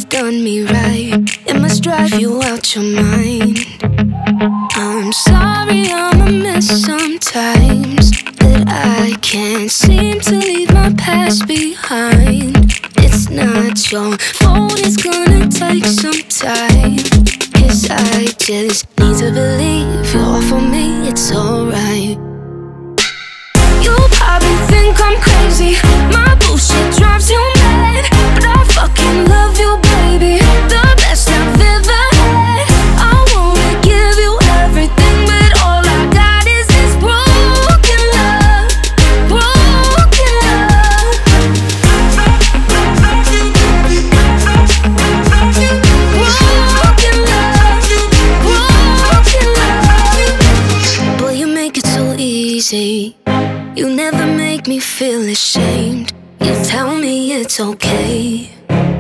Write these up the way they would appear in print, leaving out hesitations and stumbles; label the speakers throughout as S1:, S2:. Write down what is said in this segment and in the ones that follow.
S1: done me right. It must drive you out your mind. I'm sorry I'm a mess sometimes, that I can't seem to leave my past behind. It's not your fault, it's gonna take some time. 'Cause I just need to believe you're all for me, it's alright. You probably think I'm crazy, my bullshit drives you mad, but I fucking love you, baby, the best I've ever had. I wanna give you everything, but all I got is this broken love, broken love. Broken love, broken love. Boy, you make it so easy. You never make me feel ashamed. You tell me it's okay.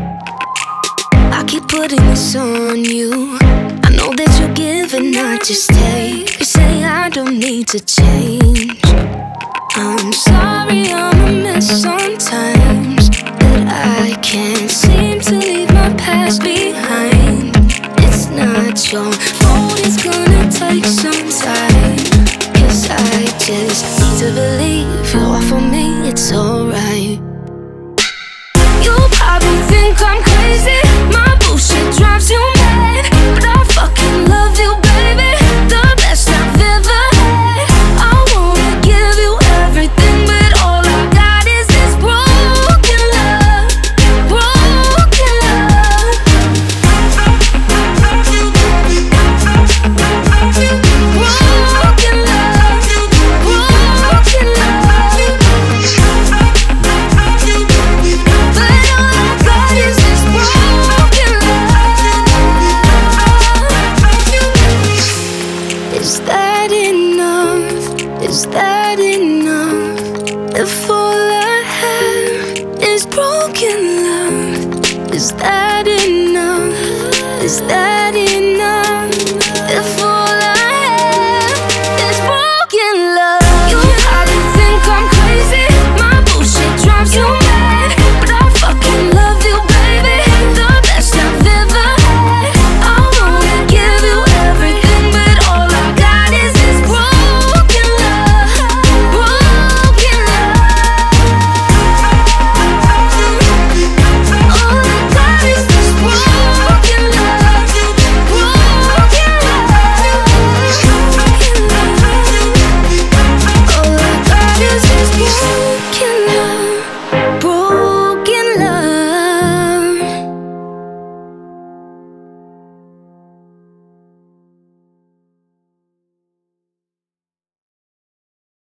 S1: I keep putting this on you. I know that you give and not just take. You say I don't need to change. I'm sorry I'm a mess sometimes, that I can't seem to leave my past behind. It's not your fault, it's gonna take some time. 'Cause I just need to believe you're all for me, it's alright. You probably think I'm crazy, my bullshit drives you mad, but I fucking love you, baby, the best I've ever had. I wanna give you everything, but all I got is this broken love, broken love. Broken love, broken love. But all I got is this broken love. Is that enough? Is that